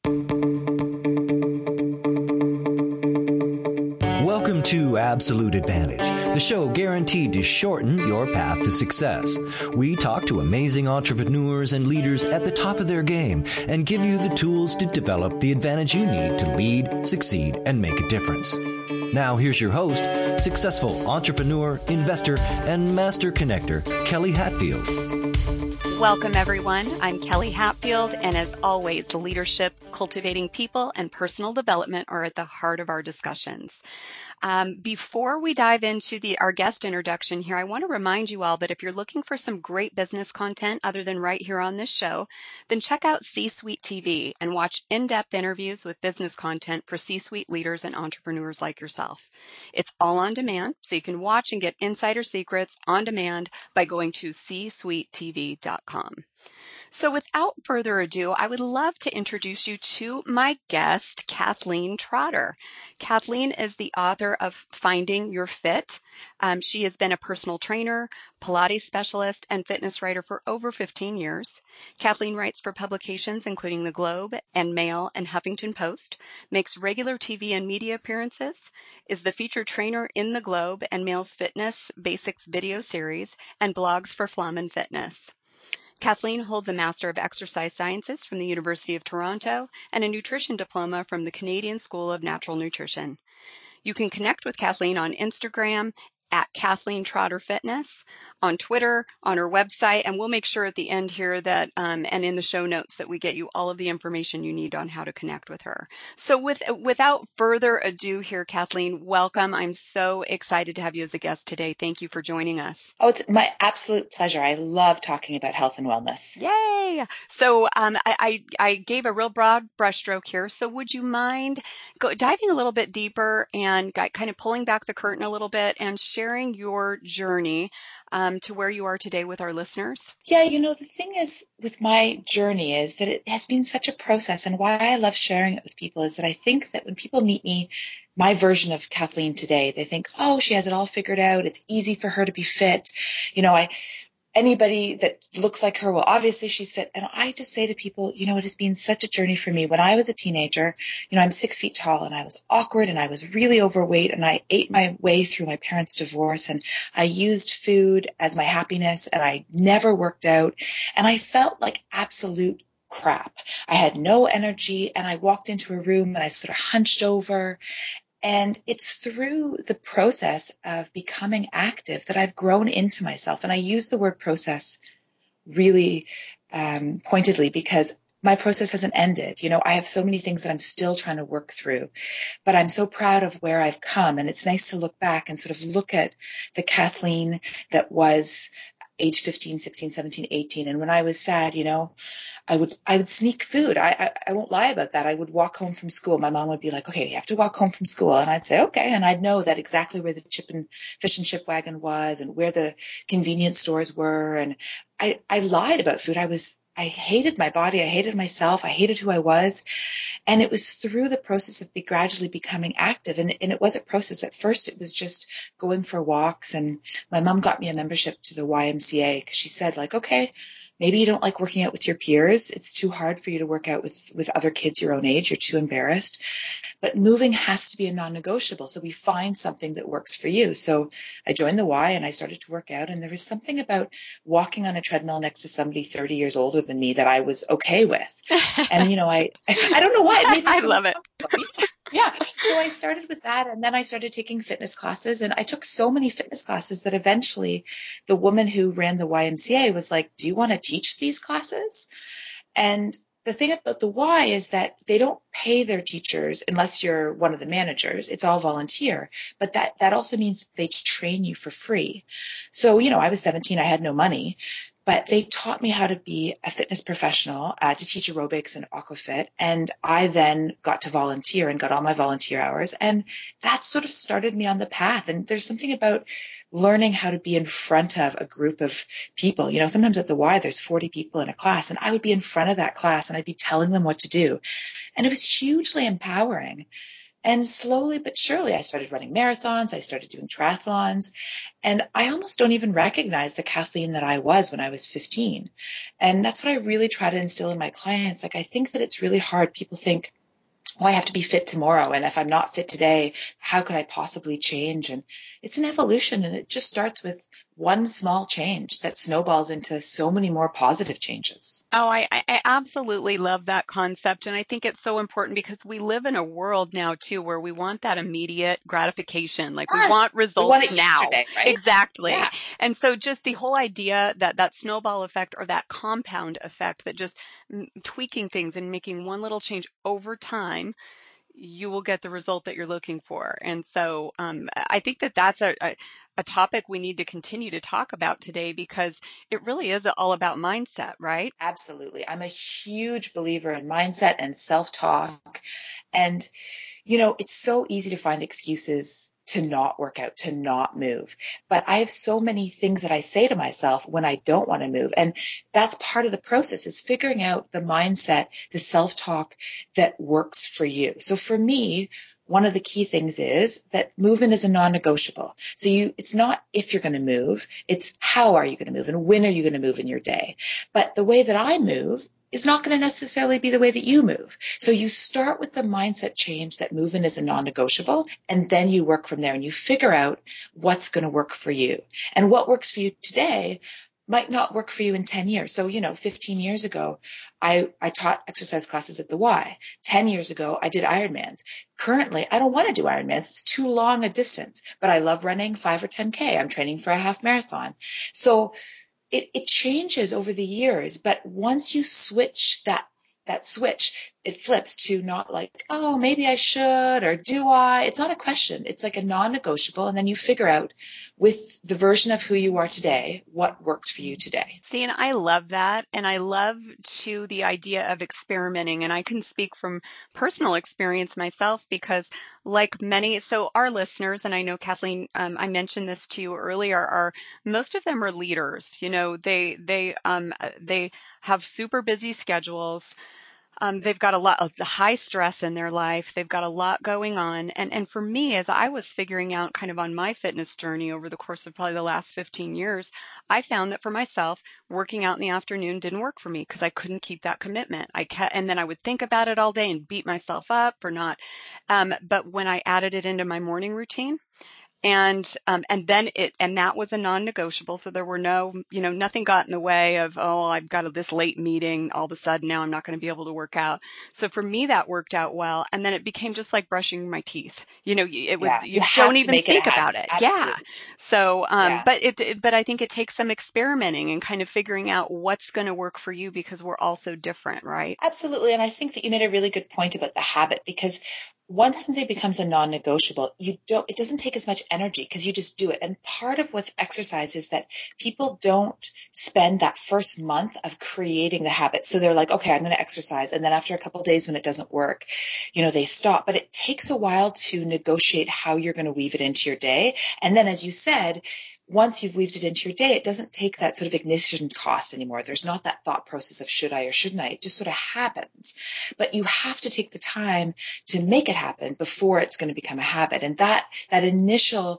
Welcome to Absolute Advantage, the show guaranteed to shorten your path to success. We talk to amazing entrepreneurs and leaders at the top of their game and give you the tools to develop the advantage you need to lead, succeed, and make a difference. Now here's your host, successful entrepreneur, investor, and master connector, Kelly Hatfield. Welcome, everyone. I'm Kelly Hatfield, and as always, leadership, cultivating people, and personal development are at the heart of our discussions. Before we dive into our guest introduction here, I want to remind you all that if you're looking for some great business content other than right here on this show, then check out C-Suite TV and watch in-depth interviews with business content for C-Suite leaders and entrepreneurs like yourself. It's all on demand, so you can watch and get insider secrets on demand by going to csuitetv.com. So without further ado, I would love to introduce you to my guest, Kathleen Trotter. Kathleen is the author of Finding Your Fit. She has been a personal trainer, Pilates specialist, and fitness writer for over 15 years. Kathleen writes for publications including The Globe and Mail and Huffington Post, makes regular TV and media appearances, is the featured trainer in The Globe and Mail's Fitness Basics video series, and blogs for Flum and Fitness. Kathleen holds a Master of Exercise Sciences from the University of Toronto and a nutrition diploma from the Canadian School of Natural Nutrition. You can connect with Kathleen on Instagram at Kathleen Trotter Fitness, on Twitter, on her website, and we'll make sure at the end here that, and in the show notes, that we get you all of the information you need on how to connect with her. So without further ado here, Kathleen, welcome. I'm so excited to have you as a guest today. Thank you for joining us. Oh, it's my absolute pleasure. I love talking about health and wellness. Yay! So I gave a real broad brushstroke here. So would you mind diving a little bit deeper and kind of pulling back the curtain a little bit and sharing your journey to where you are today with our listeners? Yeah, the thing is with my journey is that it has been such a process, and why I love sharing it with people is that I think that when people meet me, my version of Kathleen today, they think, oh, she has it all figured out. It's easy for her to be fit. Anybody that looks like her, well, obviously she's fit. And I just say to people, it has been such a journey for me. When I was a teenager, I'm 6 feet tall and I was awkward and I was really overweight and I ate my way through my parents' divorce and I used food as my happiness and I never worked out and I felt like absolute crap. I had no energy and I walked into a room and I sort of hunched over. And it's through the process of becoming active that I've grown into myself. And I use the word process really pointedly because my process hasn't ended. I have so many things that I'm still trying to work through, but I'm so proud of where I've come. And it's nice to look back and sort of look at the Kathleen that was age 15, 16, 17, 18. And when I was sad, I would sneak food. I won't lie about that. I would walk home from school. My mom would be like, okay, you have to walk home from school. And I'd say, okay. And I'd know that exactly where the fish and chip wagon was and where the convenience stores were. And I lied about food. I hated my body. I hated myself. I hated who I was. And it was through the process of gradually becoming active. And it was a process. At first, it was just going for walks. And my mom got me a membership to the YMCA because she said, okay, maybe you don't like working out with your peers. It's too hard for you to work out with other kids your own age. You're too embarrassed. But moving has to be a non-negotiable. So we find something that works for you. So I joined the Y and I started to work out. And there was something about walking on a treadmill next to somebody 30 years older than me that I was okay with. And, I don't know why. It made me I love it. Yeah. So I started with that. And then I started taking fitness classes. And I took so many fitness classes that eventually the woman who ran the YMCA was like, do you want to teach these classes? And the thing about the Y is that they don't pay their teachers unless you're one of the managers. It's all volunteer. But that also means they train you for free. So, I was 17. I had no money. But they taught me how to be a fitness professional, to teach aerobics and aquafit. And I then got to volunteer and got all my volunteer hours. And that sort of started me on the path. And there's something about learning how to be in front of a group of people. Sometimes at the Y, there's 40 people in a class, and I would be in front of that class and I'd be telling them what to do. And it was hugely empowering And slowly but surely, I started running marathons. I started doing triathlons. And I almost don't even recognize the Kathleen that I was when I was 15. And that's what I really try to instill in my clients. Like, I think that it's really hard. People think, oh, I have to be fit tomorrow. And if I'm not fit today, how could I possibly change? And it's an evolution. And it just starts with one small change that snowballs into so many more positive changes. Oh, I absolutely love that concept. And I think it's so important because we live in a world now, too, where we want that immediate gratification. Like, we want results we want it now. Yesterday, right? Exactly. Yeah. And so just the whole idea that snowball effect, or that compound effect, that just tweaking things and making one little change over time, you will get the result that you're looking for. And so I think that's a topic we need to continue to talk about today, because it really is all about mindset, right? Absolutely. I'm a huge believer in mindset and self-talk. And, you know, it's so easy to find excuses to not work out, to not move. But I have so many things that I say to myself when I don't want to move. And that's part of the process, is figuring out the mindset, the self-talk that works for you. So for me, one of the key things is that movement is a non-negotiable. So it's not if you're going to move, it's how are you going to move and when are you going to move in your day. But the way that I move is not going to necessarily be the way that you move. So you start with the mindset change that movement is a non-negotiable, and then you work from there and you figure out what's going to work for you. And what works for you today might not work for you in 10 years. So, 15 years ago, I taught exercise classes at the Y. 10 years ago, I did Ironmans. Currently, I don't want to do Ironmans. It's too long a distance, but I love running 5 or 10K. I'm training for a half marathon. So it changes over the years, but once you switch that switch, it flips to not like, oh, maybe I should, or do I? It's not a question. It's like a non-negotiable. And then you figure out with the version of who you are today, what works for you today. See, and I love that. And I love, too, the idea of experimenting. And I can speak from personal experience myself, because like many, so our listeners, and I know, Kathleen, I mentioned this to you earlier, most of them are leaders. They have super busy schedules. They've got a lot of high stress in their life. They've got a lot going on. And for me, as I was figuring out kind of on my fitness journey over the course of probably the last 15 years, I found that for myself, working out in the afternoon didn't work for me because I couldn't keep that commitment. And then I would think about it all day and beat myself up for not. But when I added it into my morning routine, and that was a non-negotiable. So there were nothing got in the way of, oh, I've got this late meeting. All of a sudden now I'm not going to be able to work out. So for me, that worked out well. And then it became just like brushing my teeth. You don't even think about it. Absolutely. Yeah. So, but I think it takes some experimenting and kind of figuring out what's going to work for you, because we're all so different, right? Absolutely. And I think that you made a really good point about the habit, because once something becomes a non-negotiable, it doesn't take as much energy because you just do it. And part of with exercise is that people don't spend that first month of creating the habit. So they're like, okay, I'm going to exercise. And then after a couple of days when it doesn't work, they stop. But it takes a while to negotiate how you're going to weave it into your day. And then, as you said, once you've weaved it into your day, it doesn't take that sort of ignition cost anymore. There's not that thought process of should I or shouldn't I. It just sort of happens. But you have to take the time to make it happen before it's going to become a habit. And that initial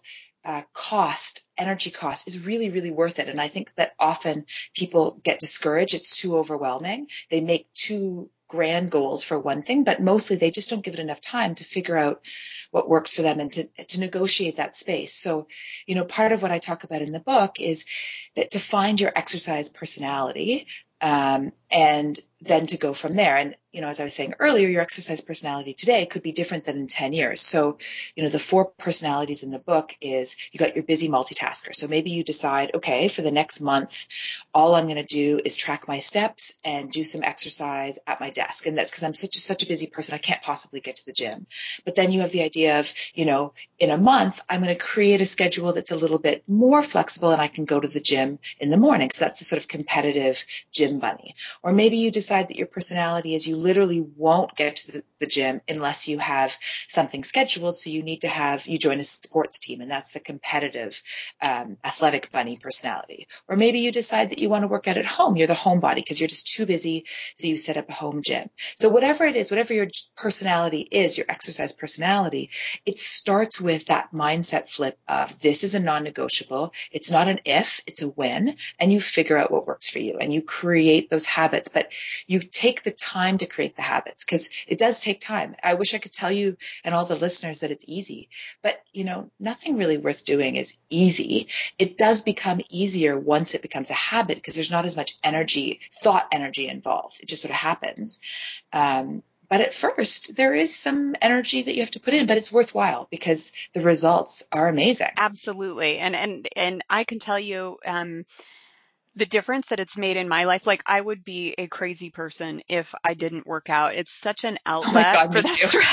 energy cost is really, really worth it. And I think that often people get discouraged. It's too overwhelming. They make too grand goals for one thing, but mostly they just don't give it enough time to figure out what works for them and to negotiate that space. So, part of what I talk about in the book is that to find your exercise personality, and then to go from there. And, as I was saying earlier, your exercise personality today could be different than in 10 years. So, the 4 personalities in the book is you got your busy multitasker. So maybe you decide, okay, for the next month, all I'm going to do is track my steps and do some exercise at my desk. And that's because I'm such a busy person. I can't possibly get to the gym. But then you have the idea of, in a month, I'm going to create a schedule that's a little bit more flexible and I can go to the gym in the morning. So that's the sort of competitive gym bunny. Or maybe you decide that your personality is you literally won't get to the gym unless you have something scheduled. So you join a sports team, and that's the competitive, athletic bunny personality. Or maybe you decide that you want to work out at home. You're the homebody because you're just too busy. So you set up a home gym. So whatever it is, whatever your personality is, your exercise personality, it starts with that mindset flip of this is a non-negotiable. It's not an if, it's a when. And you figure out what works for you and you create those habits, but you take the time to create the habits because it does take time. I wish I could tell you and all the listeners that it's easy, but nothing really worth doing is easy. It does become easier once it becomes a habit because there's not as much thought energy involved. It just sort of happens. But at first, there is some energy that you have to put in, but it's worthwhile because the results are amazing. Absolutely. And I can tell you, the difference that it's made in my life. Like, I would be a crazy person if I didn't work out. It's such an outlet for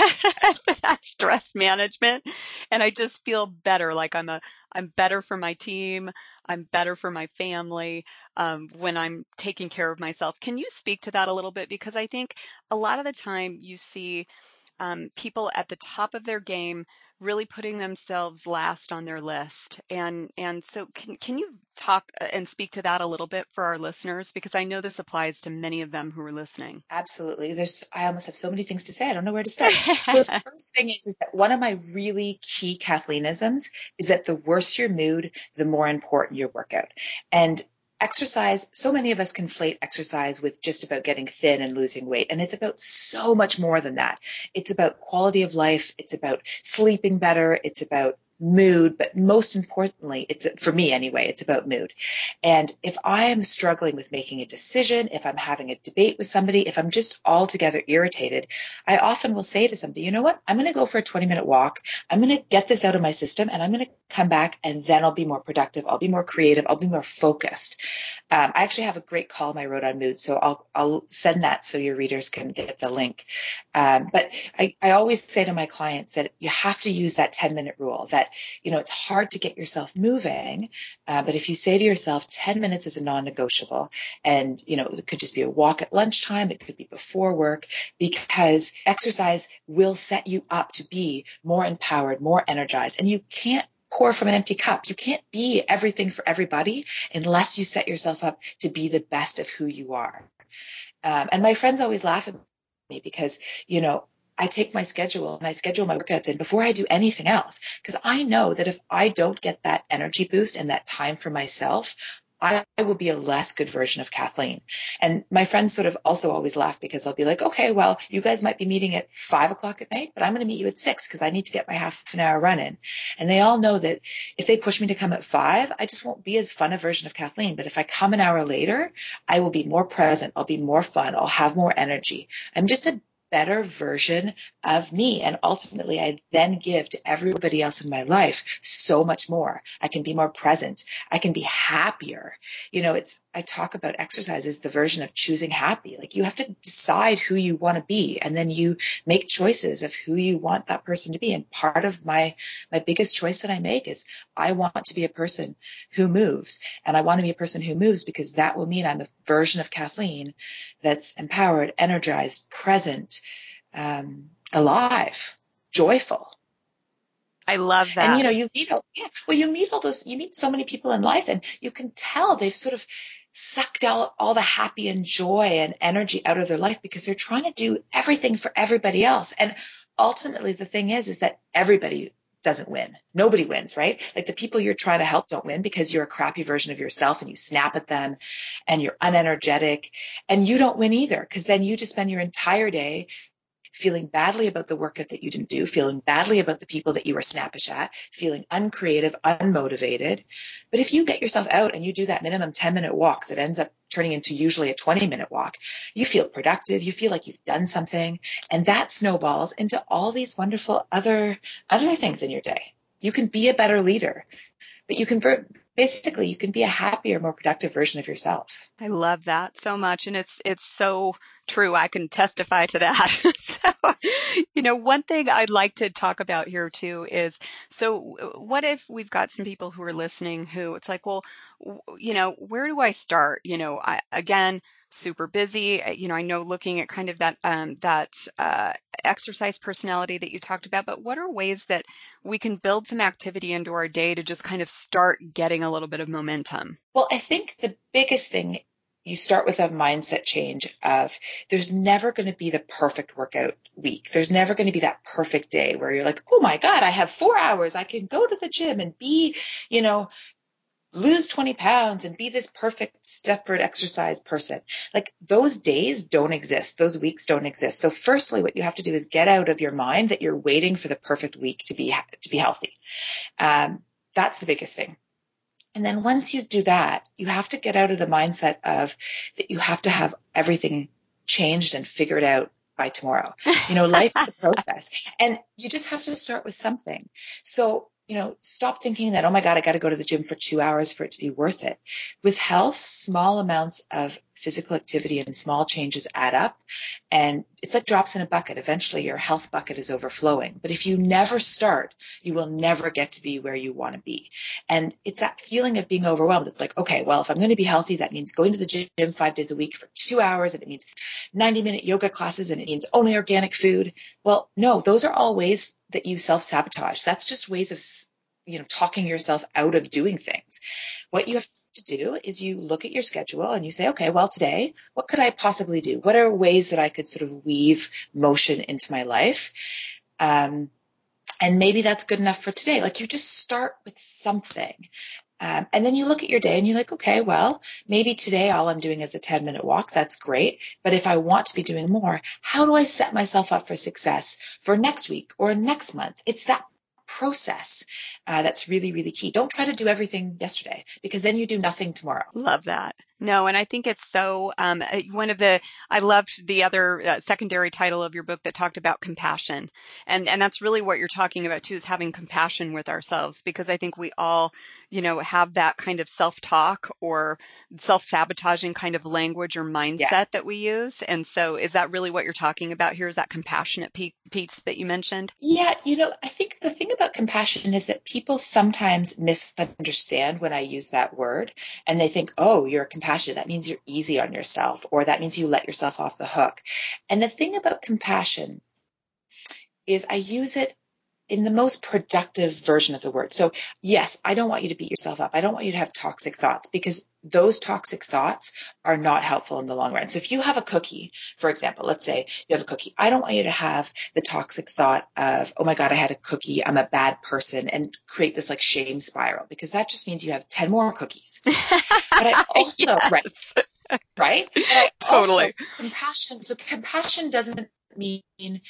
that stress management. And I just feel better. Like I'm better for my team. I'm better for my family when I'm taking care of myself. Can you speak to that a little bit? Because I think a lot of the time you see people at the top of their game really putting themselves last on their list. And so can you talk and speak to that a little bit for our listeners? Because I know this applies to many of them who are listening. Absolutely. I almost have so many things to say. I don't know where to start. So the first thing is that one of my really key Kathleenisms is that the worse your mood, the more important your workout. And exercise, so many of us conflate exercise with just about getting thin and losing weight. And it's about so much more than that. It's about quality of life. It's about sleeping better. It's about mood, but most importantly, for me anyway, it's about mood. And if I am struggling with making a decision, if I'm having a debate with somebody, if I'm just altogether irritated, I often will say to somebody, you know what, I'm going to go for a 20-minute walk. I'm going to get this out of my system and I'm going to come back and then I'll be more productive. I'll be more creative. I'll be more focused. I actually have a great column I wrote on mood, so I'll send that so your readers can get the link. But I always say to my clients that you have to use that 10-minute rule, that it's hard to get yourself moving, but if you say to yourself 10 minutes is a non-negotiable, and it could just be a walk at lunchtime, it could be before work, because exercise will set you up to be more empowered, more energized, and you can't pour from an empty cup. You can't be everything for everybody unless you set yourself up to be the best of who you are. And my friends always laugh at me because, I take my schedule and I schedule my workouts in before I do anything else, because I know that if I don't get that energy boost and that time for myself, I will be a less good version of Kathleen. And my friends sort of also always laugh because I'll be like, okay, well, you guys might be meeting at 5 o'clock at night, but I'm going to meet you at 6 because I need to get my half an hour run in. And they all know that if they push me to come at 5, I just won't be as fun a version of Kathleen. But if I come an hour later, I will be more present. I'll be more fun. I'll have more energy. I'm just a better version of me. And ultimately, I then give to everybody else in my life so much more. I can be more present. I can be happier. I talk about exercise as the version of choosing happy. Like, you have to decide who you want to be, and then you make choices of who you want that person to be. And part of my biggest choice that I make is I want to be a person who moves. And I want to be a person who moves because that will mean I'm a version of Kathleen that's empowered, energized, present, alive, joyful. I love that. And you meet so many people in life, and you can tell they've sort of sucked out all the happy and joy and energy out of their life because they're trying to do everything for everybody else. And ultimately, the thing is that everybody doesn't win. Nobody wins, right? Like, the people you're trying to help don't win because you're a crappy version of yourself and you snap at them and you're unenergetic, and you don't win either, because then you just spend your entire day feeling badly about the workout that you didn't do, feeling badly about the people that you were snappish at, feeling uncreative, unmotivated. But if you get yourself out and you do that minimum 10-minute walk that ends up turning into usually a 20-minute walk, you feel productive, you feel like you've done something, and that snowballs into all these wonderful other things in your day. You can be a better leader, but you can be a happier, more productive version of yourself. I love that so much. And it's so True, I can testify to that. So, one thing I'd like to talk about here too is, so what if we've got some people who are listening who it's like, well, where do I start? Again, super busy. I know looking at kind of that exercise personality that you talked about, but what are ways that we can build some activity into our day to just kind of start getting a little bit of momentum? Well, I think the biggest thing, you start with a mindset change of there's never going to be the perfect workout week. There's never going to be that perfect day where you're like, oh my God, I have 4 hours. I can go to the gym and be, lose 20 pounds and be this perfect Stepford exercise person. Like those days don't exist. Those weeks don't exist. So firstly, what you have to do is get out of your mind that you're waiting for the perfect week to be healthy. That's the biggest thing. And then once you do that, you have to get out of the mindset of that you have to have everything changed and figured out by tomorrow. Life is a process, and you just have to start with something. So, stop thinking that, oh my God, I got to go to the gym for 2 hours for it to be worth it. With health, small amounts of physical activity and small changes add up, and it's like drops in a bucket. Eventually your health bucket is overflowing. But if you never start, you will never get to be where you want to be. And it's that feeling of being overwhelmed. It's like, okay, well, if I'm going to be healthy, that means going to the gym 5 days a week for 2 hours, and it means 90-minute yoga classes, and it means only organic food. Well, no, those are all ways that you self-sabotage. That's just ways of, talking yourself out of doing things. What you have to do is you look at your schedule and you say, okay, well, today, what could I possibly do? What are ways that I could sort of weave motion into my life? And maybe that's good enough for today. Like you just start with something. And then you look at your day and you're like, okay, well, maybe today all I'm doing is a 10-minute walk. That's great. But if I want to be doing more, how do I set myself up for success for next week or next month? It's that process that's really, really key. Don't try to do everything yesterday, because then you do nothing tomorrow. Love that. No, and I think it's so, I loved the other secondary title of your book that talked about compassion. And that's really what you're talking about too, is having compassion with ourselves, because I think we all, have that kind of self-talk or self-sabotaging kind of language or mindset Yes. that we use. And so is that really what you're talking about here? Is that compassionate piece that you mentioned? Yeah, I think the thing about compassion is that people sometimes misunderstand when I use that word, and they think, oh, you're compassionate. That means you're easy on yourself, or that means you let yourself off the hook. And the thing about compassion is I use it in the most productive version of the word. So yes, I don't want you to beat yourself up. I don't want you to have toxic thoughts, because those toxic thoughts are not helpful in the long run. So if you have a cookie, for example, let's say you have a cookie, I don't want you to have the toxic thought of, oh my God, I had a cookie, I'm a bad person, and create this like shame spiral, because that just means you have 10 more cookies. But I also, Yes. right? But I Totally. also, compassion doesn't mean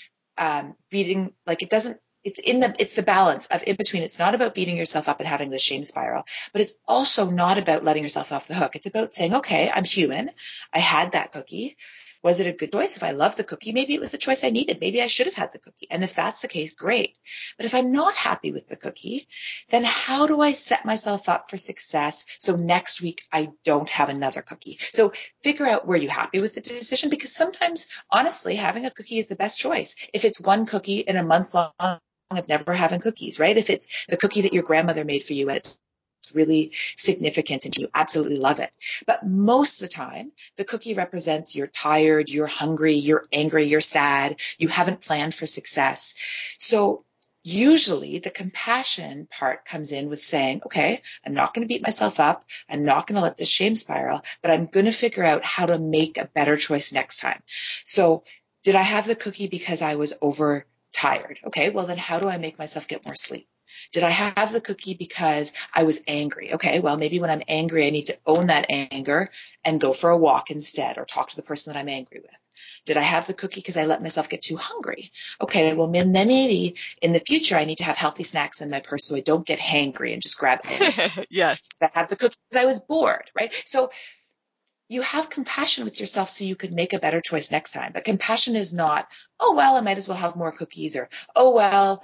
beating, like it doesn't, it's the balance of in between. It's not about beating yourself up and having this shame spiral, but it's also not about letting yourself off the hook. It's about saying, okay, I'm human. I had that cookie. Was it a good choice? If I love the cookie, maybe it was the choice I needed. Maybe I should have had the cookie. And if that's the case, great. But if I'm not happy with the cookie, then how do I set myself up for success so next week I don't have another cookie? So figure out, were you happy with the decision? Because sometimes, honestly, having a cookie is the best choice. If it's one cookie in a month long of never having cookies, right? If it's the cookie that your grandmother made for you and it's really significant and you absolutely love it. But most of the time, the cookie represents you're tired, you're hungry, you're angry, you're sad, you haven't planned for success. So usually the compassion part comes in with saying, okay, I'm not going to beat myself up. I'm not going to let this shame spiral, but I'm going to figure out how to make a better choice next time. So did I have the cookie because I was overtired? Okay, well then how do I make myself get more sleep? Did I have the cookie because I was angry? Okay, well, maybe when I'm angry, I need to own that anger and go for a walk instead, or talk to the person that I'm angry with. Did I have the cookie because I let myself get too hungry? Okay, well, then maybe in the future, I need to have healthy snacks in my purse so I don't get hangry and just grab anything. Yes. Did I have the cookie because I was bored, right? So you have compassion with yourself so you could make a better choice next time. But compassion is not, oh, well, I might as well have more cookies, or, oh, well,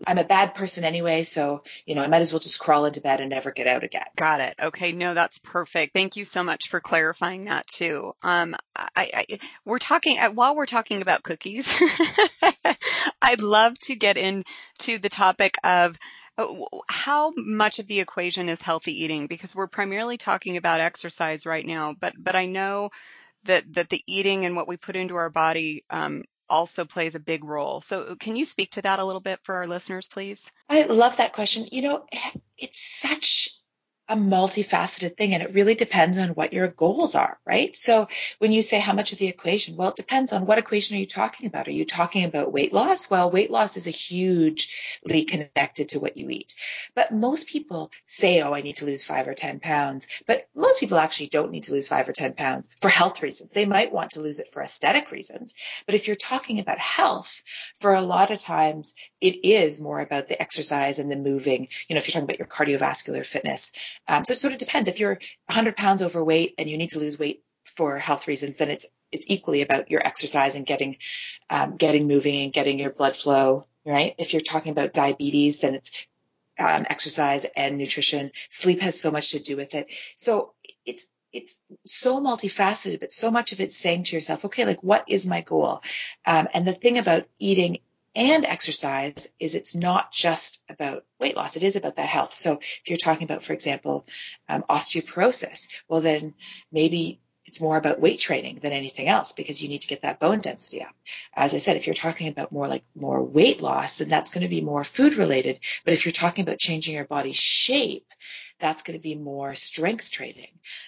I'm a bad person anyway, so, I might as well just crawl into bed and never get out again. Got it. Okay. No, that's perfect. Thank you so much for clarifying that too. We're talking, while we're talking about cookies, I'd love to get into the topic of how much of the equation is healthy eating, because we're primarily talking about exercise right now, but I know that the eating and what we put into our body also plays a big role. So can you speak to that a little bit for our listeners, please? I love that question. It's such a multifaceted thing, and it really depends on what your goals are, right? So when you say how much of the equation, well, it depends on what equation are you talking about. Are you talking about weight loss? Well, weight loss is a hugely connected to what you eat. But most people say, oh, I need to lose 5 or 10 pounds. But most people actually don't need to lose 5 or 10 pounds for health reasons. They might want to lose it for aesthetic reasons. But if you're talking about health, for a lot of times, it is more about the exercise and the moving. If you're talking about your cardiovascular fitness. So it sort of depends. If you're 100 pounds overweight and you need to lose weight for health reasons, then it's equally about your exercise and getting moving and getting your blood flow, right? If you're talking about diabetes, then it's exercise and nutrition. Sleep has so much to do with it. So it's so multifaceted, but so much of it's saying to yourself, okay, like, what is my goal? And the thing about eating and exercise is it's not just about weight loss. It is about that health. So if you're talking about, for example, osteoporosis, well, then maybe it's more about weight training than anything else, because you need to get that bone density up. As I said, if you're talking about more weight loss, then that's going to be more food related. But if you're talking about changing your body's shape, that's going to be more strength training.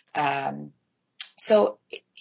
So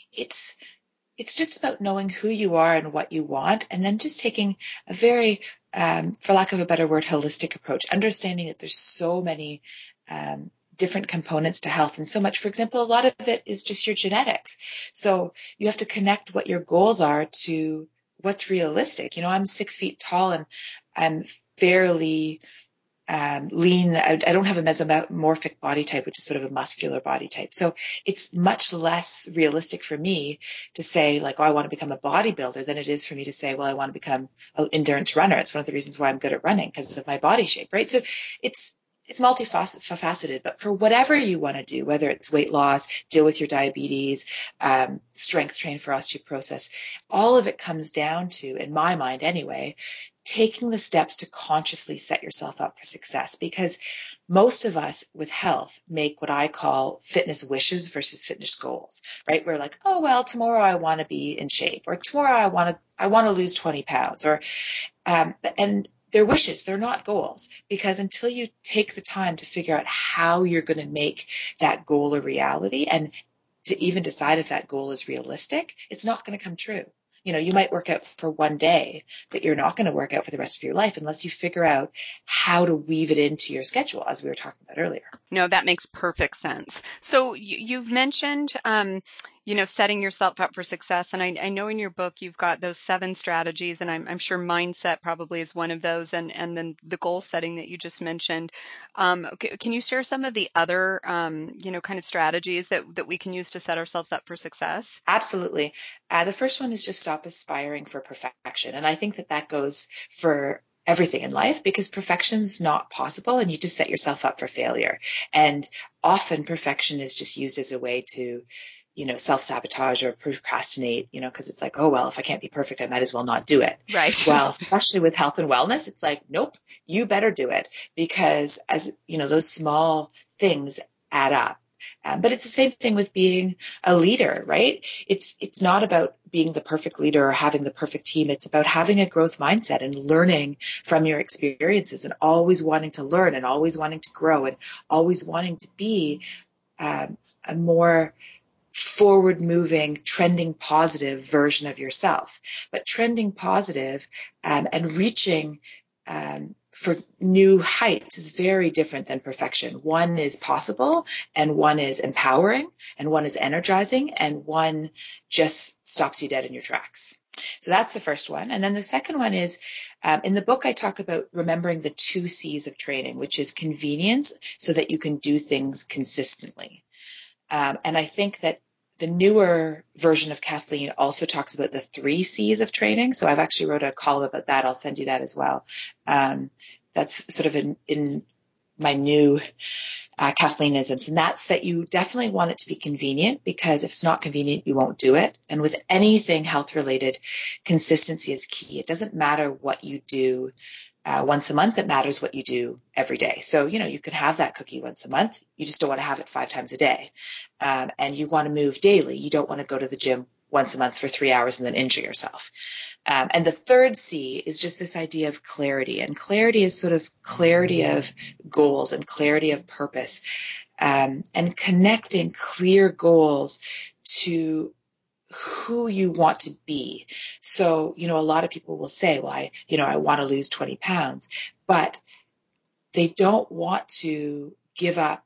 it's just about knowing who you are and what you want, and then just taking a very, for lack of a better word, holistic approach, understanding that there's so many different components to health. And so much, for example, a lot of it is just your genetics. So you have to connect what your goals are to what's realistic. I'm 6 feet tall and I'm fairly lean. I don't have a mesomorphic body type, which is sort of a muscular body type. So it's much less realistic for me to say, like, oh, I want to become a bodybuilder, than it is for me to say, well, I want to become an endurance runner. It's one of the reasons why I'm good at running, because of my body shape, right? So it's multifaceted, but for whatever you want to do, whether it's weight loss, deal with your diabetes, strength train for osteoporosis, all of it comes down to, in my mind anyway, taking the steps to consciously set yourself up for success. Because most of us with health make what I call fitness wishes versus fitness goals, right? We're like, oh, well, tomorrow I want to be in shape, or tomorrow I want to lose 20 pounds, and they're wishes, they're not goals, because until you take the time to figure out how you're going to make that goal a reality, and to even decide if that goal is realistic, it's not going to come true. You might work out for one day, but you're not going to work out for the rest of your life unless you figure out how to weave it into your schedule, as we were talking about earlier. No, that makes perfect sense. So you've mentioned, setting yourself up for success. And I know in your book, you've got those 7 strategies, and I'm sure mindset probably is one of those. And then the goal setting that you just mentioned. Can you share some of the other, kind of strategies that we can use to set ourselves up for success? Absolutely. The first one is just stop aspiring for perfection. And I think that goes for everything in life, because perfection is not possible, and you just set yourself up for failure. And often perfection is just used as a way to, self-sabotage or procrastinate, because it's like, oh, well, if I can't be perfect, I might as well not do it. Right. Well, especially with health and wellness, it's like, nope, you better do it, because those small things add up. But it's the same thing with being a leader, right? It's not about being the perfect leader or having the perfect team. It's about having a growth mindset and learning from your experiences, and always wanting to learn, and always wanting to grow, and always wanting to be a more forward-moving, trending positive version of yourself. But trending positive and reaching for new heights is very different than perfection. One is possible, and one is empowering, and one is energizing, and one just stops you dead in your tracks. So that's the first one. And then the second one is, in the book, I talk about remembering the 2 C's of training, which is convenience, so that you can do things consistently. And I think that the newer version of Kathleen also talks about the 3 C's of training. So I've actually wrote a column about that. I'll send you that as well. that's sort of in my new Kathleenisms, and that's that you definitely want it to be convenient, because if it's not convenient, you won't do it. And with anything health related, consistency is key. It doesn't matter what you do once a month. It matters what you do every day. So, you can have that cookie once a month. You just don't want to have it 5 times a day. And you want to move daily. You don't want to go to the gym once a month for 3 hours and then injure yourself. And the third C is just this idea of clarity. And clarity is sort of clarity of goals and clarity of purpose, and connecting clear goals to who you want to be. So, a lot of people will say, well, I want to lose 20 pounds, but they don't want to give up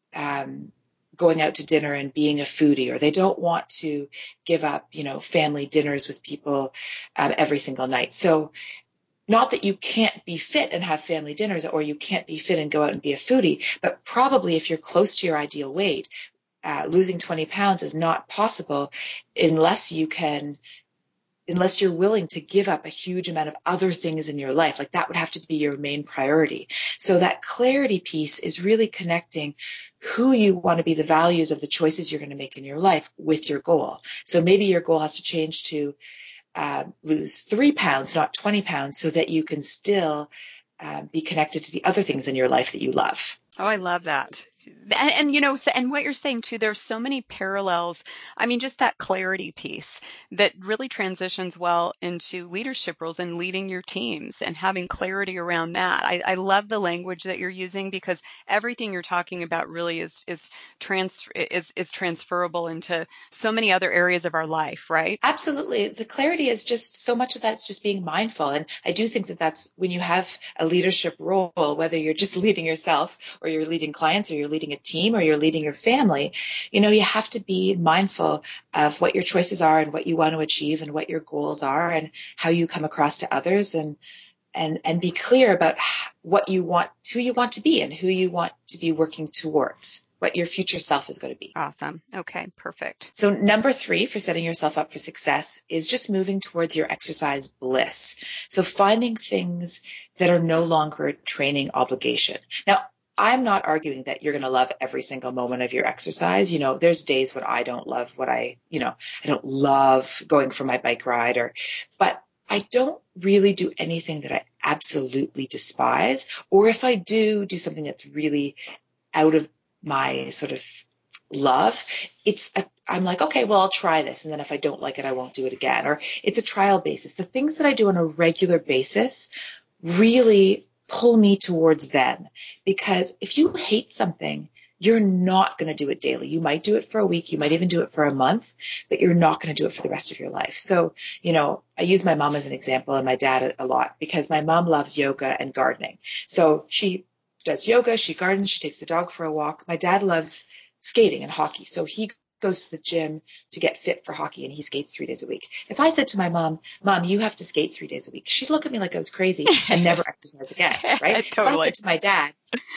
going out to dinner and being a foodie, or they don't want to give up, family dinners with people every single night. So not that you can't be fit and have family dinners, or you can't be fit and go out and be a foodie, but probably if you're close to your ideal weight, losing 20 pounds is not possible unless you're willing to give up a huge amount of other things in your life. Like that would have to be your main priority. So that clarity piece is really connecting who you want to be, the values of the choices you're going to make in your life with your goal. So maybe your goal has to change to lose 3 pounds, not 20 pounds, so that you can still be connected to the other things in your life that you love. Oh, I love that. And and what you're saying too, there's so many parallels. I mean, just that clarity piece that really transitions well into leadership roles and leading your teams and having clarity around that. I love the language that you're using, because everything you're talking about really is transferable into so many other areas of our life, right? Absolutely. The clarity is just so much of that. It's just being mindful. And I do think that that's when you have a leadership role, whether you're just leading yourself or you're leading clients or you're leading a team or you're leading your family, you have to be mindful of what your choices are and what you want to achieve and what your goals are and how you come across to others, and be clear about what you want, who you want to be and who you want to be working towards, what your future self is going to be. Awesome. Okay, perfect. So number 3 for setting yourself up for success is just moving towards your exercise bliss. So finding things that are no longer a training obligation. Now, I'm not arguing that you're going to love every single moment of your exercise. There's days when I don't love I don't love going for my bike ride, but I don't really do anything that I absolutely despise. Or if I do something that's really out of my sort of love, I'm like, okay, well, I'll try this. And then if I don't like it, I won't do it again. Or it's a trial basis. The things that I do on a regular basis really pull me towards them, because if you hate something, you're not going to do it daily. You might do it for a week. You might even do it for a month, but you're not going to do it for the rest of your life. So, I use my mom as an example and my dad a lot, because my mom loves yoga and gardening. So she does yoga, she gardens, she takes the dog for a walk. My dad loves skating and hockey. So he goes to the gym to get fit for hockey, and he skates 3 days a week. If I said to my mom, you have to skate 3 days a week, she'd look at me like I was crazy and never exercise again, right? Totally. If I said to my dad,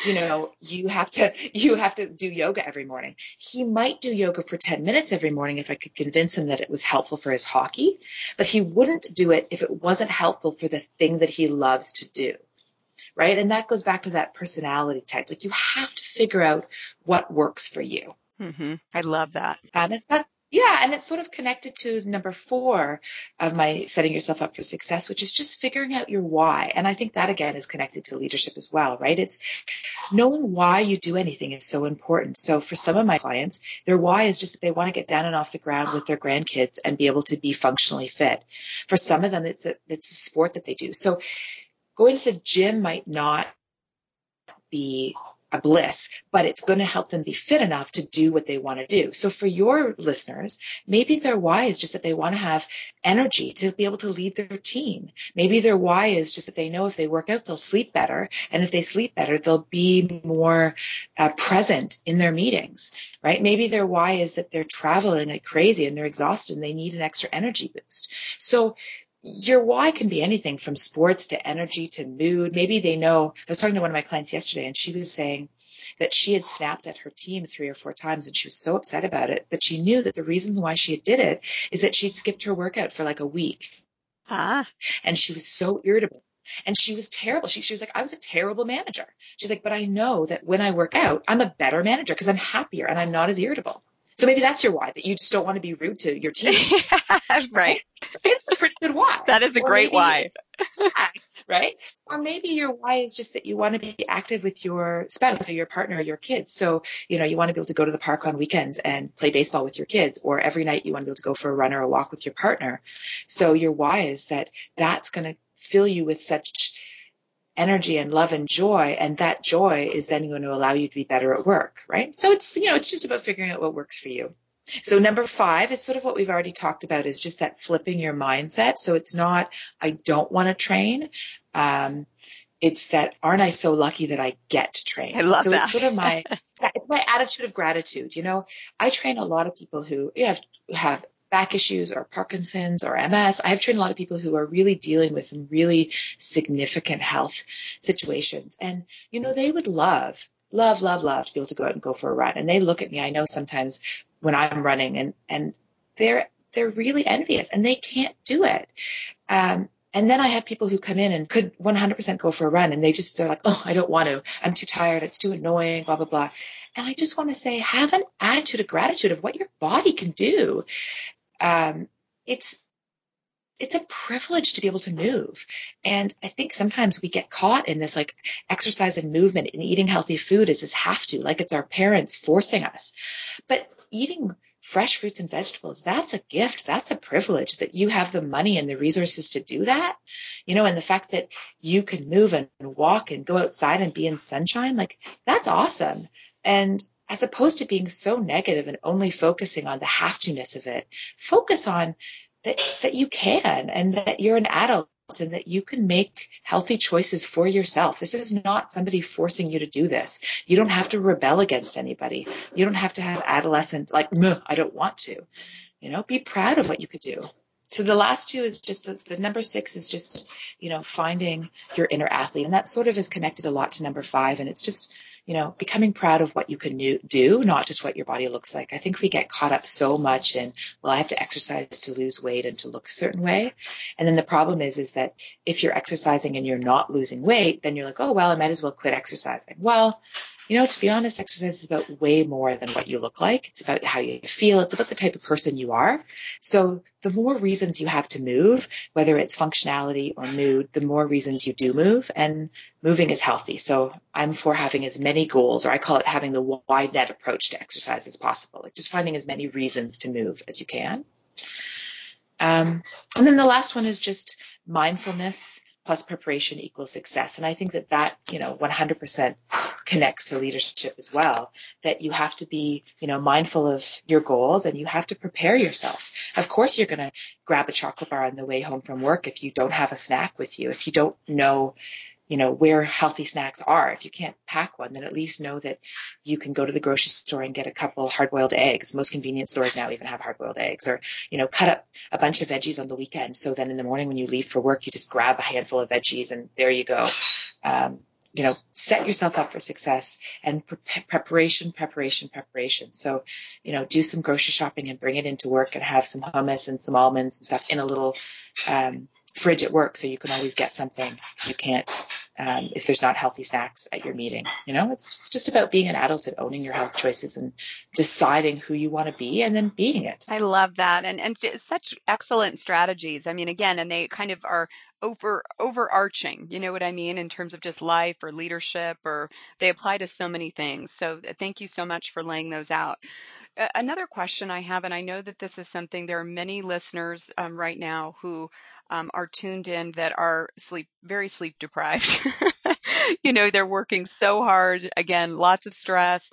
you have to do yoga every morning, he might do yoga for 10 minutes every morning if I could convince him that it was helpful for his hockey, but he wouldn't do it if it wasn't helpful for the thing that he loves to do. Right? And that goes back to that personality type. Like, you have to figure out what works for you. Mm-hmm. I love that. And it's sort of connected to number 4 of my setting yourself up for success, which is just figuring out your why. And I think that, again, is connected to leadership as well, right? It's knowing why you do anything is so important. So for some of my clients, their why is just that they want to get down and off the ground with their grandkids and be able to be functionally fit. For some of them, it's a sport that they do. So going to the gym might not be a bliss, but it's going to help them be fit enough to do what they want to do. So for your listeners, maybe their why is just that they want to have energy to be able to lead their team. Maybe their why is just that they know if they work out, they'll sleep better. And if they sleep better, they'll be more present in their meetings, right? Maybe their why is that they're traveling like crazy and they're exhausted and they need an extra energy boost. So your why can be anything from sports to energy to mood. Maybe they know, I was talking to one of my clients yesterday, and she was saying that she had snapped at her team 3 or 4 times and she was so upset about it, but she knew that the reasons why she did it is that she'd skipped her workout for like a week. And she was so irritable. And she was terrible. She was like, I was a terrible manager. She's like, but I know that when I work out, I'm a better manager because I'm happier and I'm not as irritable. So maybe that's your why, that you just don't want to be rude to your team. Right. That's a pretty good why. That is a great why. Right? Or maybe your why is just that you want to be active with your spouse or your partner or your kids. So, you want to be able to go to the park on weekends and play baseball with your kids, or every night you want to be able to go for a run or a walk with your partner. So your why is that that's going to fill you with such energy and love and joy, and that joy is then going to allow you to be better at work, right? So it's, it's just about figuring out what works for you. So number 5 is sort of what we've already talked about, is just that flipping your mindset. So it's not, I don't want to train. It's that, aren't I so lucky that I get to train? I love that. It's sort of it's my attitude of gratitude. I train a lot of people who have back issues or Parkinson's or MS. I have trained a lot of people who are really dealing with some really significant health situations. And, they would love to be able to go out and go for a run. And they look at me, I know sometimes when I'm running, and they're really envious and they can't do it. And then I have people who come in and could 100% go for a run, and they're like, oh, I don't want to. I'm too tired. It's too annoying, blah, blah, blah. And I just want to say, have an attitude of gratitude of what your body can do. It's a privilege to be able to move. And I think sometimes we get caught in this like exercise and movement, and eating healthy food is this have to, like it's our parents forcing us. But eating fresh fruits and vegetables, that's a gift. That's a privilege that you have the money and the resources to do that. And the fact that you can move and walk and go outside and be in sunshine, like that's awesome. And as opposed to being so negative and only focusing on the have to-ness of it, focus on that you can, and that you're an adult and that you can make healthy choices for yourself. This is not somebody forcing you to do this. You don't have to rebel against anybody. You don't have to have adolescent, like, I don't want to. Be proud of what you could do. So the last 2 is just the number 6 is just, finding your inner athlete. And that sort of is connected a lot to number 5. And it's just, becoming proud of what you can do, not just what your body looks like. I think we get caught up so much in, well, I have to exercise to lose weight and to look a certain way. And then the problem is that if you're exercising and you're not losing weight, then you're like, oh, well, I might as well quit exercising. Well, to be honest, exercise is about way more than what you look like. It's about how you feel. It's about the type of person you are. So the more reasons you have to move, whether it's functionality or mood, the more reasons you do move, and moving is healthy. So I'm for having as many goals, or I call it having the wide net approach to exercise as possible, like just finding as many reasons to move as you can. And then the last one is just mindfulness plus preparation equals success. And I think that 100% connects to leadership as well, that you have to be, mindful of your goals, and you have to prepare yourself. Of course, you're going to grab a chocolate bar on the way home from work if you don't have a snack with you, if you don't know, where healthy snacks are. If you can't pack one, then at least know that you can go to the grocery store and get a couple hard-boiled eggs. Most convenience stores now even have hard-boiled eggs, or, cut up a bunch of veggies on the weekend. So then in the morning when you leave for work, you just grab a handful of veggies and there you go. Set yourself up for success, and preparation. So, do some grocery shopping and bring it into work, and have some hummus and some almonds and stuff in a little fridge at work, so you can always get something. You can't, if there's not healthy snacks at your meeting. It's just about being an adult and owning your health choices and deciding who you want to be and then being it. I love that. And such excellent strategies. I mean, again, and they kind of are overarching, you know what I mean, in terms of just life or leadership, or they apply to so many things. So thank you so much for laying those out. Another question I have, and I know that this is something, there are many listeners right now who are tuned in that are very sleep deprived. They're working so hard. Again, lots of stress.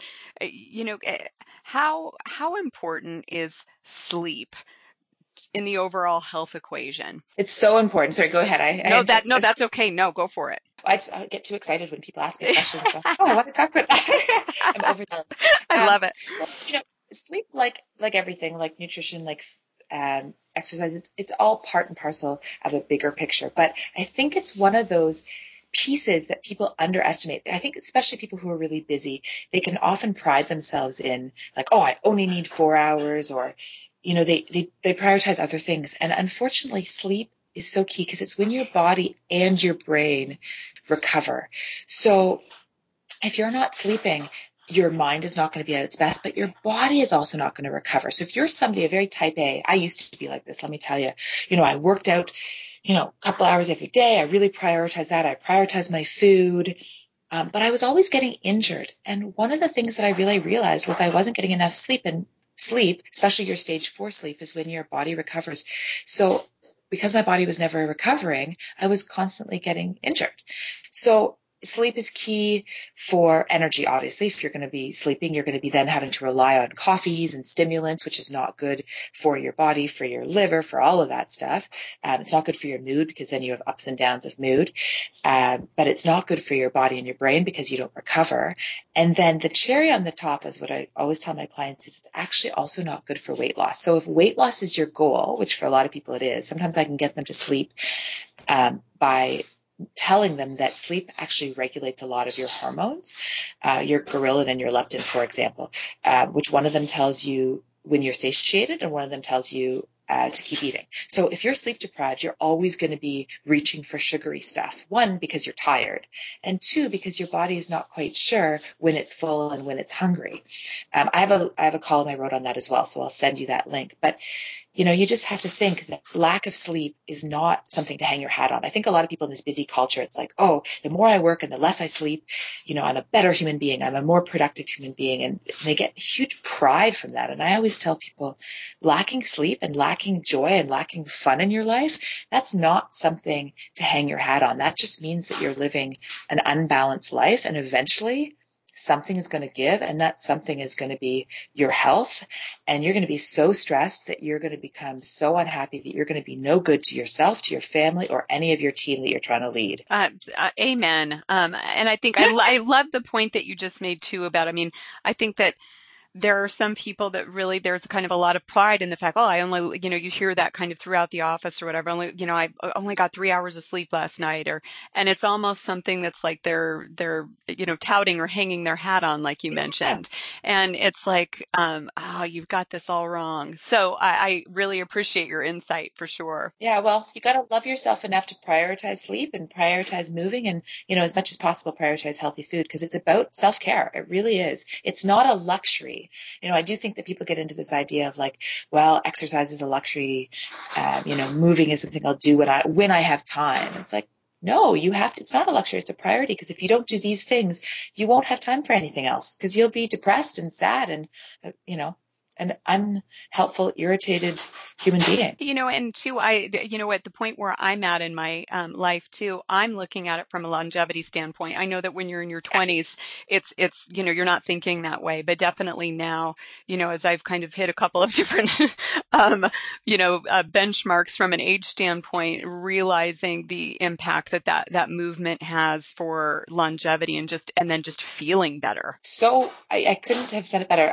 How important is sleep in the overall health equation? It's so important. Sorry, go ahead. That's okay. No, go for it. I get too excited when people ask me questions. I want to talk about that. I'm overzealous. I love it. Sleep, like everything, like nutrition, like exercise, it's all part and parcel of a bigger picture. But I think it's one of those pieces that people underestimate. I think especially people who are really busy, they can often pride themselves in like, oh, I only need 4 hours, or they prioritize other things. And unfortunately, sleep is so key because it's when your body and your brain recover. So if you're not sleeping, your mind is not going to be at its best, but your body is also not going to recover. So if you're somebody, a very type A, I used to be like this, let me tell you, I worked out, a couple hours every day. I really prioritized that. I prioritized my food. But I was always getting injured. And one of the things that I really realized was I wasn't getting enough sleep, and sleep, especially your stage 4 sleep, is when your body recovers. So because my body was never recovering, I was constantly getting injured. So sleep is key for energy, obviously. If you're going to be sleeping, you're going to be then having to rely on coffees and stimulants, which is not good for your body, for your liver, for all of that stuff. It's not good for your mood because then you have ups and downs of mood. But it's not good for your body and your brain because you don't recover. And then the cherry on the top is what I always tell my clients is it's actually also not good for weight loss. So if weight loss is your goal, which for a lot of people it is, sometimes I can get them to sleep by telling them that sleep actually regulates a lot of your hormones, your ghrelin and your leptin, for example, which one of them tells you when you're satiated and one of them tells you to keep eating. So if you're sleep deprived, you're always going to be reaching for sugary stuff. One, because you're tired, and two, because your body is not quite sure when it's full and when it's hungry. I have a column I wrote on that as well, so I'll send you that link. But you just have to think that lack of sleep is not something to hang your hat on. I think a lot of people in this busy culture, it's like, oh, the more I work and the less I sleep, I'm a better human being. I'm a more productive human being. And they get huge pride from that. And I always tell people lacking sleep and lacking joy and lacking fun in your life, that's not something to hang your hat on. That just means that you're living an unbalanced life. And eventually something is going to give, and that something is going to be your health. And you're going to be so stressed that you're going to become so unhappy that you're going to be no good to yourself, to your family, or any of your team that you're trying to lead. Amen. And I think I love the point that you just made too about, I think that there are some people that really, there's kind of a lot of pride in the fact, I only, you hear that kind of throughout the office or whatever, I only got 3 hours of sleep last night, and it's almost something that's like they're, touting or hanging their hat on, like you mentioned. And it's like, you've got this all wrong. So I really appreciate your insight for sure. Yeah. Well, you got to love yourself enough to prioritize sleep and prioritize moving and, as much as possible, prioritize healthy food because it's about self-care. It really is. It's not a luxury. I do think that people get into this idea of like, well, exercise is a luxury. Moving is something I'll do when I have time. It's like, no, you have to, it's not a luxury. It's a priority because if you don't do these things, you won't have time for anything else because you'll be depressed and sad and, an unhelpful, irritated human being. And too, at the point where I'm at in my life too, I'm looking at it from a longevity standpoint. I know that when you're in your 20s, it's you're not thinking that way, but definitely now, as I've kind of hit a couple of different, benchmarks from an age standpoint, realizing the impact that movement has for longevity and then just feeling better. So I couldn't have said it better.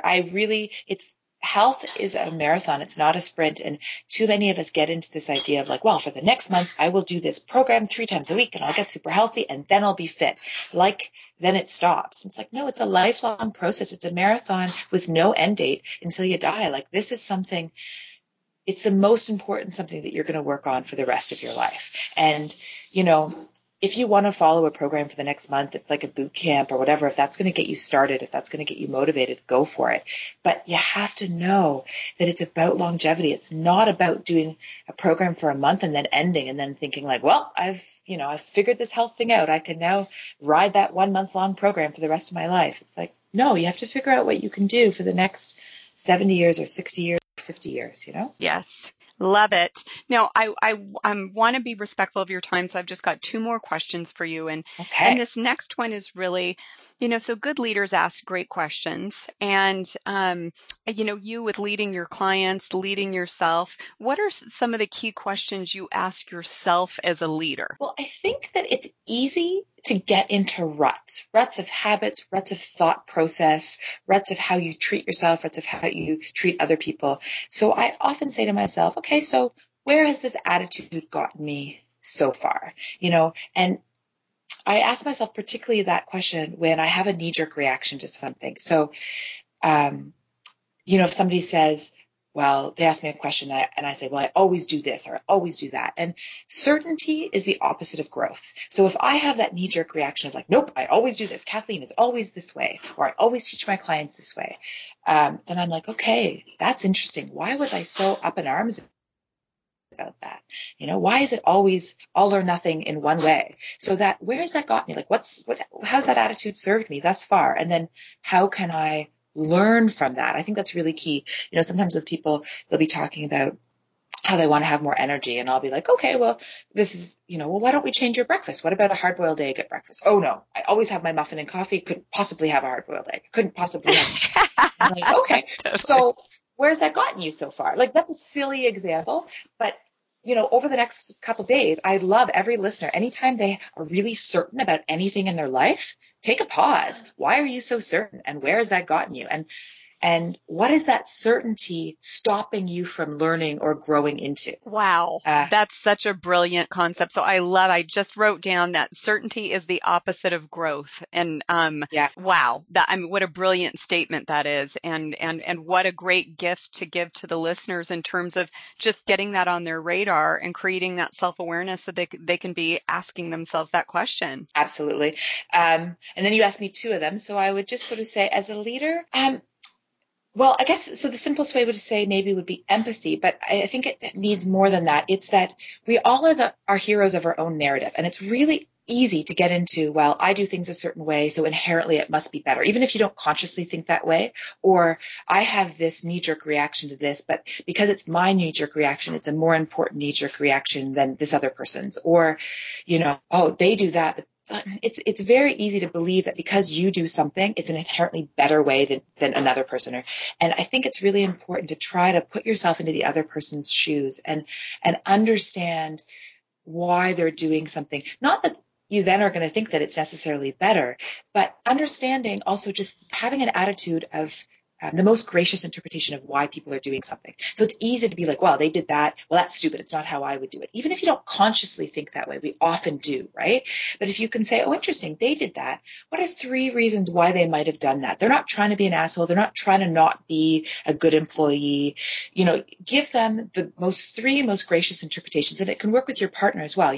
Health is a marathon. It's not a sprint. And too many of us get into this idea of like, well, for the next month, I will do this program 3 times a week and I'll get super healthy and then I'll be fit. Then it stops. It's like, no, it's a lifelong process. It's a marathon with no end date until you die. This is something, it's the most important something that you're going to work on for the rest of your life. And, if you want to follow a program for the next month, it's like a boot camp or whatever. If that's going to get you started, if that's going to get you motivated, go for it. But you have to know that it's about longevity. It's not about doing a program for a month and then ending and then thinking like, well, I've figured this health thing out. I can now ride that 1 month long program for the rest of my life. It's like, no, you have to figure out what you can do for the next 70 years or 60 years, 50 years, Yes. Love it. Now, I want to be respectful of your time, so I've just got 2 more questions for you. And this next one is really, so good leaders ask great questions. And, you with leading your clients, leading yourself, what are some of the key questions you ask yourself as a leader? Well, I think that it's easy to get into ruts of habits, ruts of thought process, ruts of how you treat yourself, ruts of how you treat other people. So I often say to myself, okay, so where has this attitude gotten me so far? And I ask myself particularly that question when I have a knee-jerk reaction to something. So, if somebody says, well, they ask me a question and I say, well, I always do this or I always do that. And certainty is the opposite of growth. So if I have that knee-jerk reaction of like, nope, I always do this. Kathleen is always this way, or I always teach my clients this way. Then I'm like, okay, that's interesting. Why was I so up in arms about that? Why is it always all or nothing in one way? So that, where has that got me? Like, how's that attitude served me thus far? And then how can I learn from that? I think that's really key. Sometimes with people, they'll be talking about how they want to have more energy. And I'll be like, okay, well, this is, well, why don't we change your breakfast? What about a hard-boiled egg at breakfast? Oh no, I always have my muffin and coffee. Couldn't possibly have a hard-boiled egg. Couldn't possibly have. I'm like, okay, totally. So where's that gotten you so far? Like, that's a silly example, but over the next couple of days, I love every listener. Anytime they are really certain about anything in their life, take a pause. Why are you so certain? And where has that gotten you? And what is that certainty stopping you from learning or growing into? Wow. That's such a brilliant concept. So I just wrote down that certainty is the opposite of growth. And wow, what a brilliant statement that is. And what a great gift to give to the listeners in terms of just getting that on their radar and creating that self-awareness so they can be asking themselves that question. Absolutely. And then you asked me two of them. So I would just sort of say, as a leader, well, I guess, so the simplest way would say maybe would be empathy, but I think it needs more than that. It's that we all are heroes of our own narrative, and it's really easy to get into, well, I do things a certain way, so inherently it must be better, even if you don't consciously think that way, or I have this knee-jerk reaction to this, but because it's my knee-jerk reaction, it's a more important knee-jerk reaction than this other person's, or, oh, they do that, but it's very easy to believe that because you do something, it's an inherently better way than another person. And I think it's really important to try to put yourself into the other person's shoes and understand why they're doing something. Not that you then are going to think that it's necessarily better, but understanding also just having an attitude of the most gracious interpretation of why people are doing something. So it's easy to be like, well, they did that. Well, that's stupid. It's not how I would do it. Even if you don't consciously think that way, we often do, right? But if you can say, oh, interesting, they did that. What are 3 reasons why they might have done that? They're not trying to be an asshole. They're not trying to not be a good employee. Give them the 3 most gracious interpretations. And it can work with your partner as well.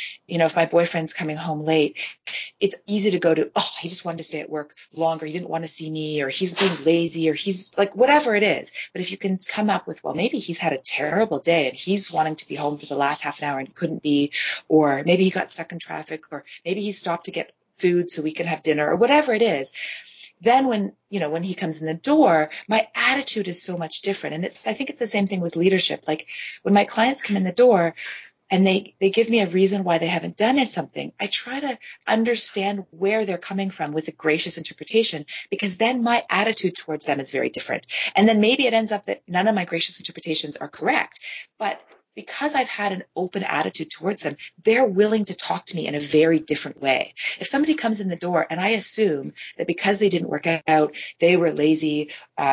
If my boyfriend's coming home late, it's easy to go to, oh, he just wanted to stay at work longer. He didn't want to see me, or he's being lazy, or he's like, whatever it is. But if you can come up with, well, maybe he's had a terrible day and he's wanting to be home for the last half an hour and couldn't be, or maybe he got stuck in traffic, or maybe he stopped to get food so we can have dinner, or whatever it is. Then when he comes in the door, my attitude is so much different. And I think it's the same thing with leadership. Like when my clients come in the door, and they give me a reason why they haven't done something, I try to understand where they're coming from with a gracious interpretation, because then my attitude towards them is very different. And then maybe it ends up that none of my gracious interpretations are correct, but because I've had an open attitude towards them, they're willing to talk to me in a very different way. If somebody comes in the door and I assume that because they didn't work out, they were lazy,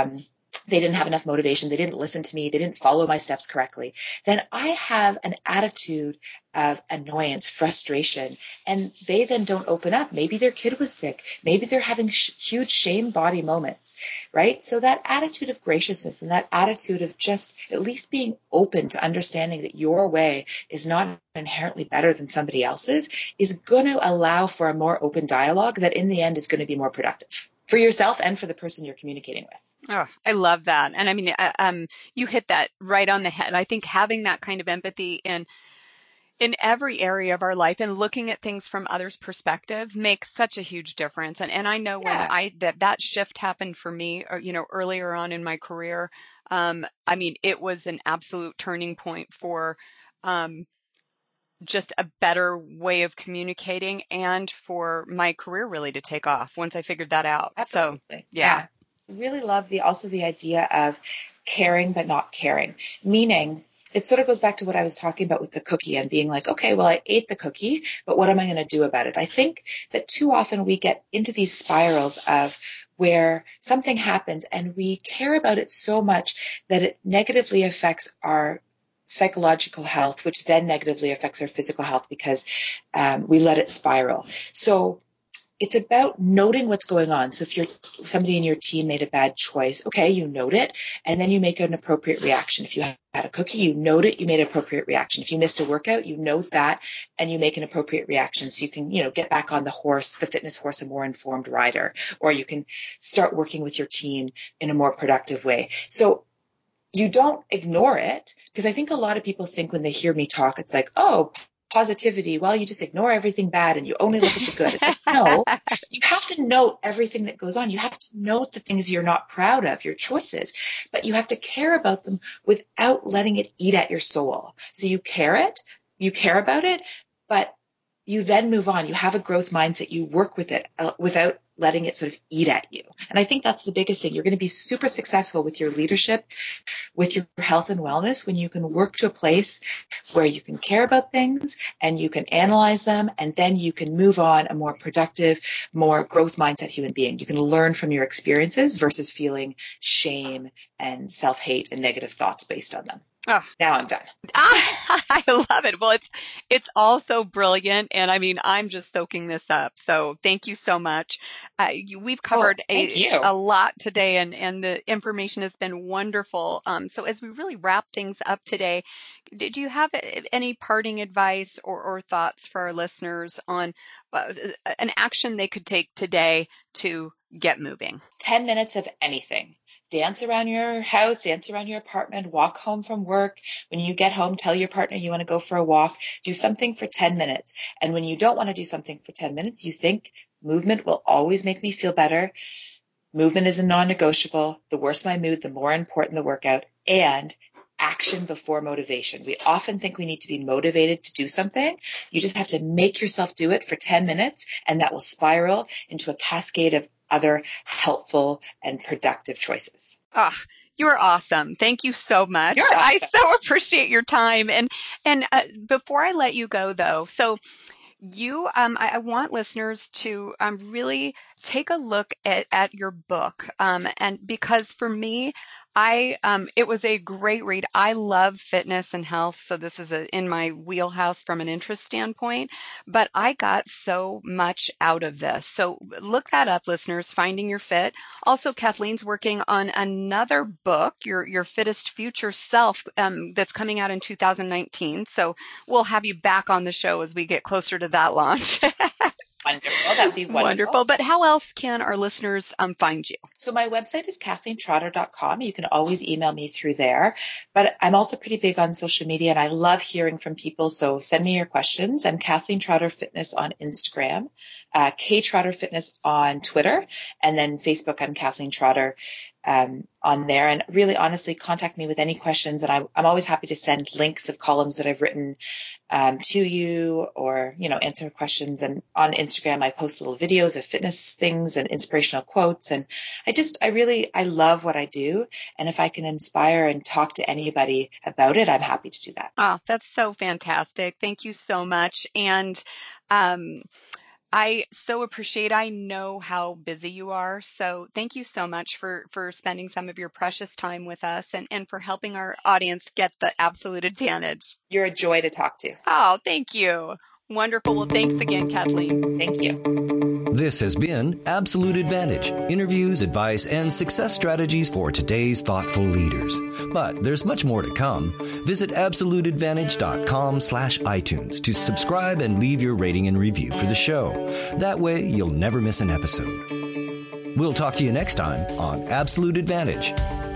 they didn't have enough motivation, they didn't listen to me, they didn't follow my steps correctly, then I have an attitude of annoyance, frustration, and they then don't open up. Maybe their kid was sick. Maybe they're having huge shame body moments, right? So that attitude of graciousness and that attitude of just at least being open to understanding that your way is not inherently better than somebody else's is going to allow for a more open dialogue that in the end is going to be more productive for yourself and for the person you're communicating with. Oh, I love that. And I mean, you hit that right on the head. I think having that kind of empathy in every area of our life and looking at things from others' perspective makes such a huge difference. And I know when that shift happened for me, earlier on in my career, I mean, it was an absolute turning point for, just a better way of communicating and for my career really to take off once I figured that out. Absolutely. So, yeah. I really love the idea of caring but not caring, meaning it sort of goes back to what I was talking about with the cookie and being like, okay, well, I ate the cookie, but what am I going to do about it? I think that too often we get into these spirals of where something happens and we care about it so much that it negatively affects our psychological health, which then negatively affects our physical health because we let it spiral. So it's about noting what's going on. So if somebody in your team made a bad choice, okay, you note it, and then you make an appropriate reaction. If you had a cookie, you note it, you made an appropriate reaction. If you missed a workout, you note that, and you make an appropriate reaction. So you can, get back on the fitness horse, a more informed rider, or you can start working with your team in a more productive way. So you don't ignore it, because I think a lot of people think when they hear me talk, it's like, oh, positivity, well, you just ignore everything bad and you only look at the good. It's like, no, you have to note everything that goes on. You have to note the things you're not proud of, your choices, but you have to care about them without letting it eat at your soul. So you care about it, but you then move on. You have a growth mindset. You work with it without letting it sort of eat at you. And I think that's the biggest thing. You're going to be super successful with your leadership, with your health and wellness, when you can work to a place where you can care about things and you can analyze them, and then you can move on a more productive, more growth mindset human being. You can learn from your experiences versus feeling shame and self-hate and negative thoughts based on them. Oh, now I'm done. I love it. Well, it's all so brilliant. And I mean, I'm just soaking this up. So thank you so much. We've covered a lot today, and the information has been wonderful. So as we really wrap things up today, do you have any parting advice or thoughts for our listeners on an action they could take today to get moving? 10 minutes of anything. Dance around your house, dance around your apartment, walk home from work. When you get home, tell your partner you want to go for a walk. Do something for 10 minutes. And when you don't want to do something for 10 minutes, you think movement will always make me feel better. Movement is a non-negotiable. The worse my mood, the more important the workout. And action before motivation. We often think we need to be motivated to do something. You just have to make yourself do it for 10 minutes, and that will spiral into a cascade of other helpful and productive choices. Oh, you are awesome. Thank you so much. You're awesome. I so appreciate your time. And before I let you go, though, so I want listeners to really take a look at your book. And because for me, it was a great read. I love fitness and health, so this is in my wheelhouse from an interest standpoint, but I got so much out of this. So look that up, listeners, Finding Your Fit. Also, Kathleen's working on another book, Your Fittest Future Self, that's coming out in 2019. So we'll have you back on the show as we get closer to that launch. Wonderful. That would be wonderful. But how else can our listeners find you? So my website is KathleenTrotter.com. You can always email me through there. But I'm also pretty big on social media, and I love hearing from people. So send me your questions. I'm Kathleen Trotter Fitness on Instagram, K-Trotter Fitness on Twitter, and then Facebook, I'm Kathleen Trotter on there. And really, honestly, contact me with any questions. And I'm always happy to send links of columns that I've written to you, or, answer questions. And on Instagram, I post little videos of fitness things and inspirational quotes. And I love what I do. And if I can inspire and talk to anybody about it, I'm happy to do that. Oh, that's so fantastic. Thank you so much. And I so appreciate, I know how busy you are. So thank you so much for spending some of your precious time with us and for helping our audience get the absolute advantage. You're a joy to talk to. Oh, thank you. Wonderful. Well, thanks again, Kathleen. Thank you. This has been Absolute Advantage, interviews, advice, and success strategies for today's thoughtful leaders. But there's much more to come. Visit absoluteadvantage.com/iTunes to subscribe and leave your rating and review for the show. That way, you'll never miss an episode. We'll talk to you next time on Absolute Advantage.